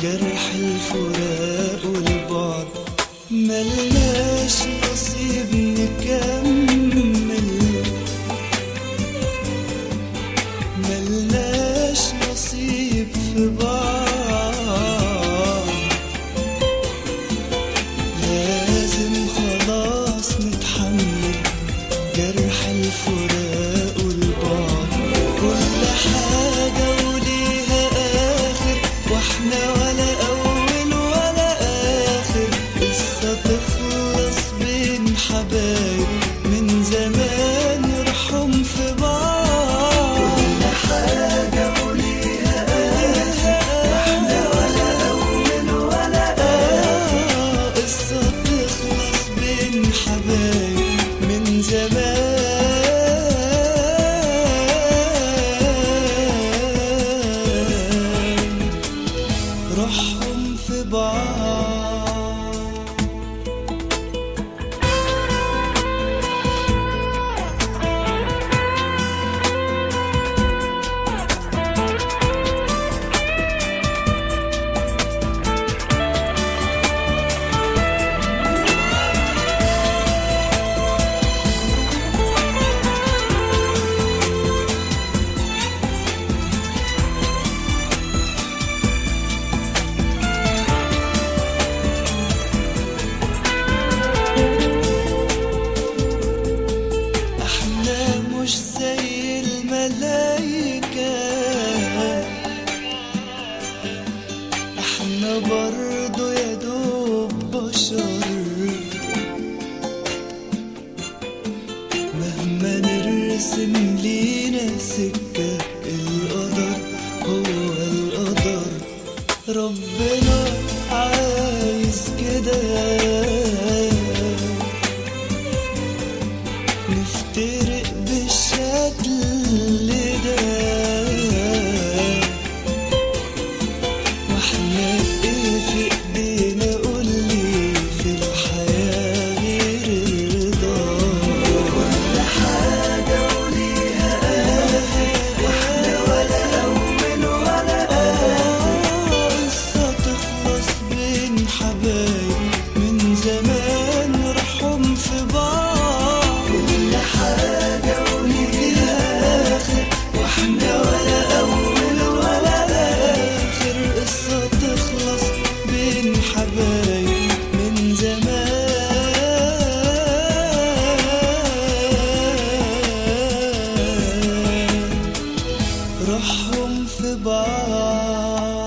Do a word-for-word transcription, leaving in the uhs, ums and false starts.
جرح الفراق والبعد، ملناش نصيب نكمل، ملناش نصيب في بعض، لازم خلاص نتحمل جرح الفراق والبعد. كل حاجة وليها آخر، واحنا ولا أول ولا آخر، قصة تخلص بين حبايب من زمان يرحم في بعض. كل حاجة وليها آخر، واحنا ولا أول ولا آخر، قصة تخلص بين حبايب من زمان روحهم في بعض. مش زي الملايكة، احنا برضو يا دوب بشر، مهما نرسم لينا سكة القدر هو القدر، ربنا عايز كده نفترق بالشكل ده، واحنا ايه في ايدينا قولي في الحياة غير الرضا. كل حاجة وليها آخر، واحنا ولا أول ولا آخر، قصة تخلص بين حبايب من زمان يرحم في بعض. كل حاجة وليها آخر، واحنا ولا أول ولا آخر، قصة تخلص بين حبايب من زمان روحهم في بعض.